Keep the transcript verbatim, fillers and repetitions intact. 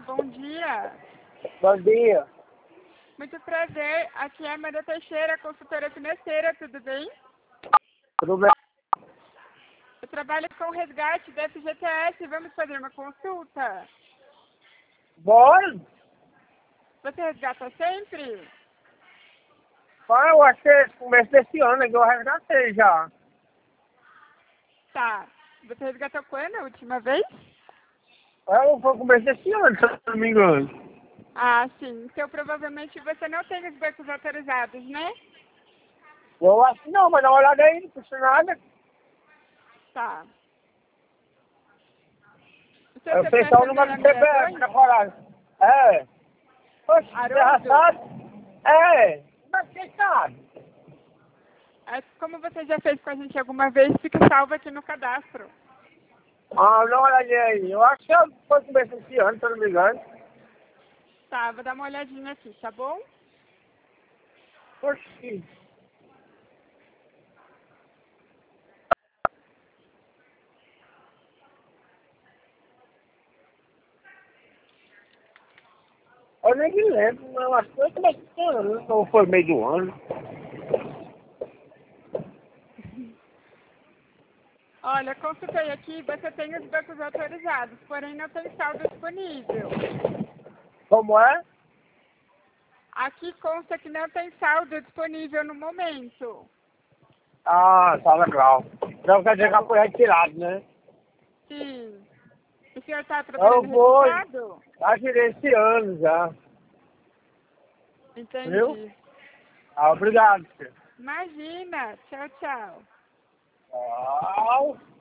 bom dia. Bom dia. Muito prazer, aqui é a Amanda Teixeira, consultora financeira, tudo bem? Tudo bem? Eu trabalho com resgate da F G T S, vamos fazer uma consulta? Bora? Você resgata sempre? Ah, eu acho que é começo desse ano é que eu resgatei já. Tá. Você resgatou quando, a última vez? É, foi começo desse ano, se eu não me engano. Ah, sim. Então provavelmente você não tem os bancos autorizados, né? Eu acho que não, mas dá uma olhada aí, não custa nada. Tá. O seu Eu sei só o C P F é número do seis seis C P F, dois? decorado. É. Poxa, você já Haroldo? sabe? É. Mas quem sabe? É, como você já fez com a gente alguma vez, fica salvo aqui no cadastro. Ah, dá uma olhadinha aí. Eu acho que foi começo desse ano, se eu não me engano. Tá, vou dar uma olhadinha aqui, tá bom? Poxa. Eu nem me lembro, mas eu acho que foi começo desse ano, ou foi meio do ano. Olha, consultei aqui, você tem os bancos autorizados, porém não tem saldo disponível. Como é? Aqui consta que não tem saldo disponível no momento. Ah, tá legal. Então quer dizer que foi retirado, né? Sim. O senhor está Eu procurando vou. resultado? Já tirei esse ano já. Viu? Entendi. Ah, obrigado, senhor. Imagina. Tchau, tchau. Tchau.